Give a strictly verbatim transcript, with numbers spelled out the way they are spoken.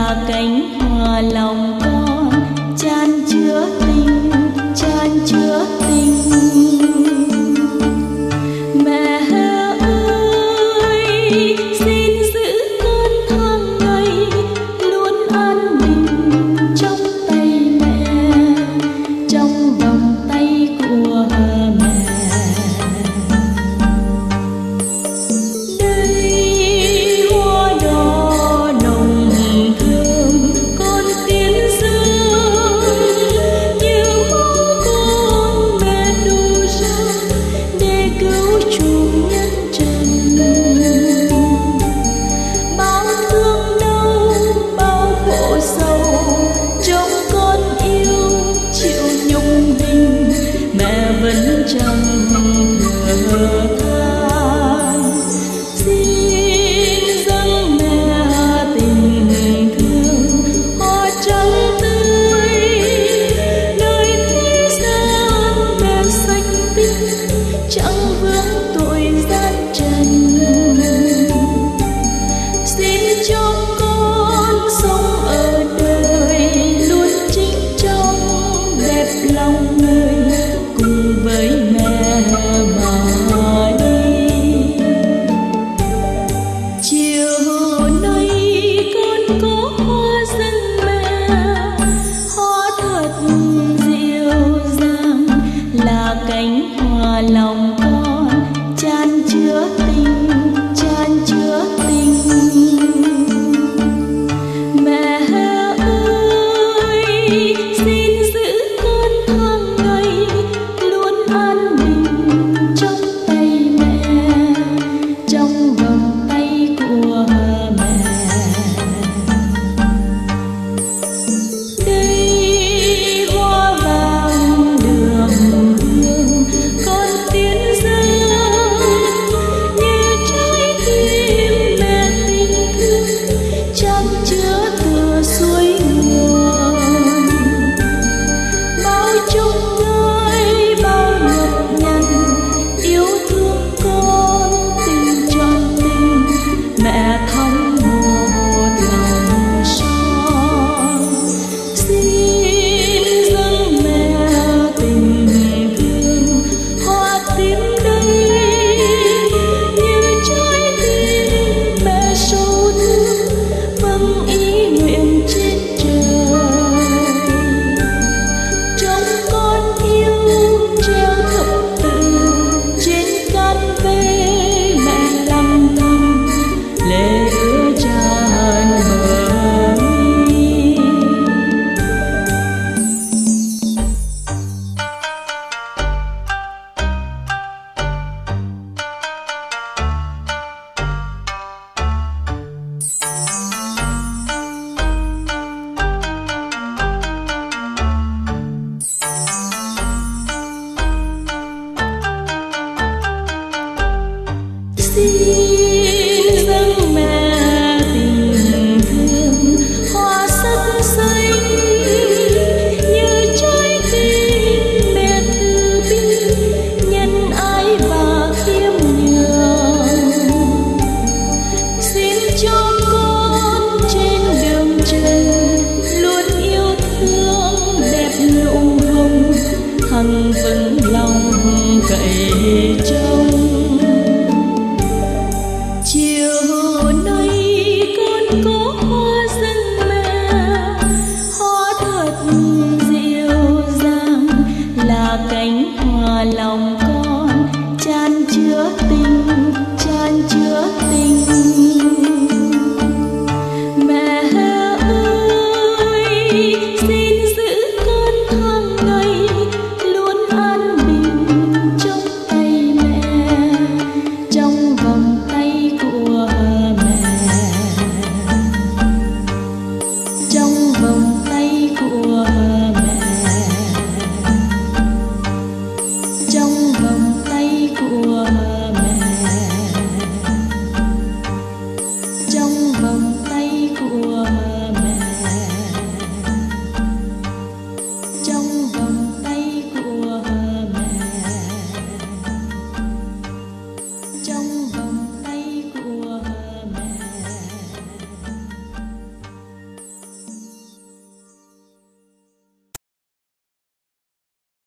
là cánh hoa lòng con chan chứa tình, chan chứa tình. Mẹ ơi xin giữ con tháng ngày luôn an bình trong tay mẹ, trong vòng tay của mẹ. Đây hoa đỏ nồng thơm con tiến dương, như mong con mẹ đủ ra để cứu chuộc nhân trần. Bao thương đau bao khổ sầu trong con yêu chịu nhục hình, mẹ vẫn chẳng thừa than. Xin dâng mẹ tình thương hoa trắng tươi, nơi thế gian mẹ xanh tinh chẳng vướng tội gian trần. Xin cho con sống ở đời luôn chính trong đẹp lòng người, cùng với mẹ mà đi. Chiều nay con có hoa dâng mẹ, hoa thật dịu dàng là cánh hoa lòng con chan chứa tình, chan chứa tình. Mẹ ơi xin giữ con tháng ngày luôn an bình trong tay mẹ, trong vòng tay của mẹ. Đây hoa vàng đường hương con tiến dâng, như trái tim mẹ tình thương chan chứa từ suối nguồn. Bao chung ơi bao nhọc nhằn yêu thương con tình trọn tình, mẹ thắm một lòng son. Xin dâng mẹ tình thương hoa tím đây, như trái tim mẹ sâu thương vâng ý nguyện trên trời. Trong con yêu treo thập tự trên can vê, mẹ lặng thầm lệ ứa tràn bờ mi. Xin dâng mẹ tình thương hoa sắc xanh, như trái tim mẹ từ bi nhân ái và khiêm nhường. Xin cho con trên đường trần luôn yêu thương đẹp nụ hồng, hằng vững lòng cậy trông.